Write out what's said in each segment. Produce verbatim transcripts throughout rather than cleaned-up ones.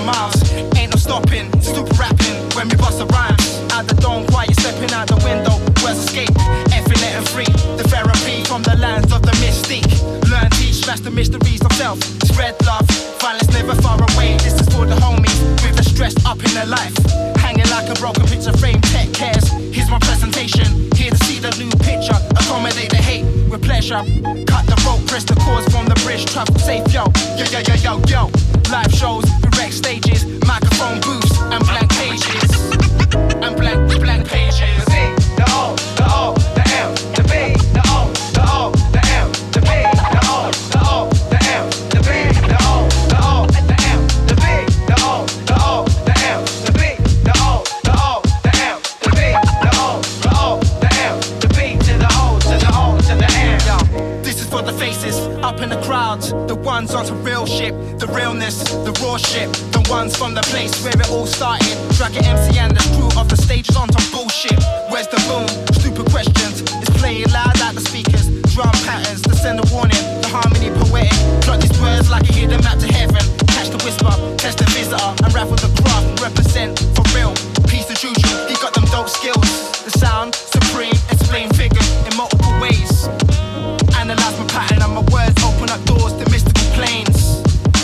miles. Ain't no stopping, stupid rapping when we bust the rhymes. Out the dome, while you stepping out the window, words escape, effing it and free. The therapy from the lands of the mystique. Learn, teach, smash the mysteries of self. Spread love, violence never far away. This is for the homies with the stress up in their life. Hanging like a broken picture frame, tech cares. Here's my presentation, here to see the new picture. Accommodate the hate with pleasure. Cut the rope, press the chords from the bridge. Travel safe, yo, yo, yo, yo, yo, yo. Live shows, direct stages, microphone booths, and blank pages. And blank, blank pages. The B, the O, the O, the M, the B, the O, the O, the M, the B, the O, the O, the M, the B, the O, the O, the M, the B, the O, the O, the M, the B, the O, the O, the M, the B, the O, the O, the M, the B to the O, to the O, to the M. Yo, this is for the faces up in the crowds, the ones on some real shit, the realness, the raw shit, the ones from the place where it all started. Dragging M C and the crew off the stages on some bullshit. Where's the boom? Stupid questions. It's playing loud like the speakers. Drum patterns to send a warning. The harmony poetic. Plot these words like you hear them out to heaven. Catch the whisper, test the visitor, and raffle the craft. Represent for real. Piece of juju, he got them dope skills. The sound supreme, explain figures in multiple ways. Analyze my pattern and my words open up doors to mystical planes.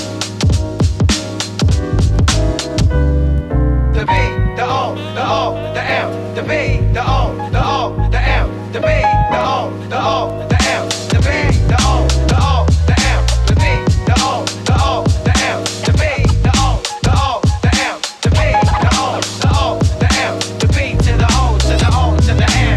The B, the O, the O, the M, the B, the O, the O, the M, the B, the O, the O, the M, the B, the O, the O, the M, the B, the O, the O, the M, the B, the O, the O, the M, the B, the O, the O, the M, the B to the O, to the O, to the M.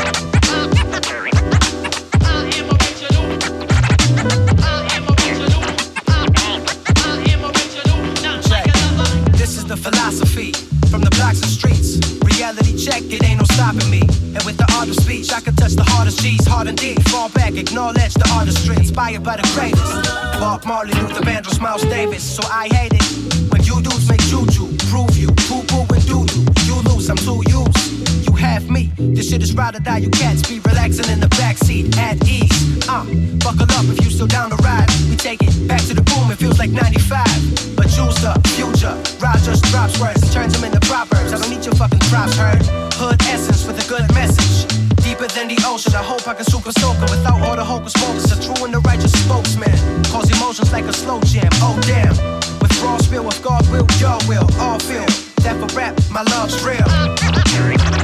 This is the philosophy from the blocks and streets. Reality check, it ain't no stopping me. And with the art of speech, I can touch the hardest G's, hard indeed. Fall back, acknowledge the artistry, inspired by the greatest. Bob Marley, Luther Vandross, Miles Davis. So I hate it when you dudes make juju, prove you, poo-poo and doo-doo. You lose, I'm too used. You have me, this shit is ride or die. You cats be relaxing in the backseat at ease. Uh, buckle up if you still down to ride. We take it back to the boom, it feels like ninety-five. But choose the future, Rod just drops words and turns them into proverbs. I don't need your fucking props heard. Hood essence with a good message. Deeper than the ocean, I hope I can super soak it without all the hocus pocus. A true and the righteous spokesman. Cause emotions like a slow jam, oh damn. With raw spill, with God will, your will, all feel. That for rap, my love's real.